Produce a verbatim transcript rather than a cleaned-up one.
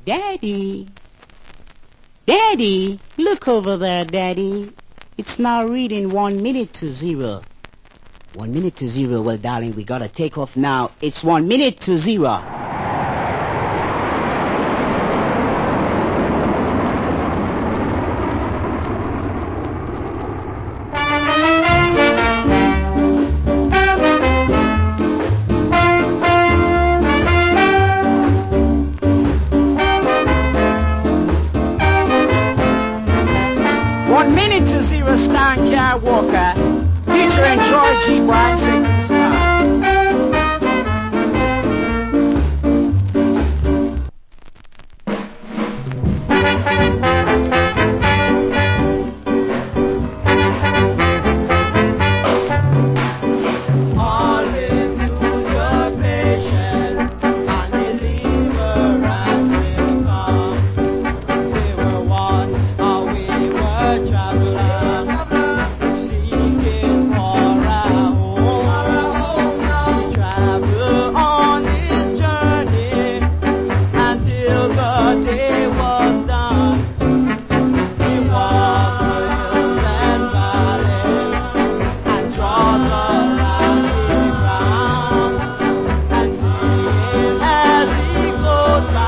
Daddy. Daddy, look over there, Daddy. It's now reading one minute to zero. One minute to zero. Well, darling, we gotta take off now. It's one minute to zero.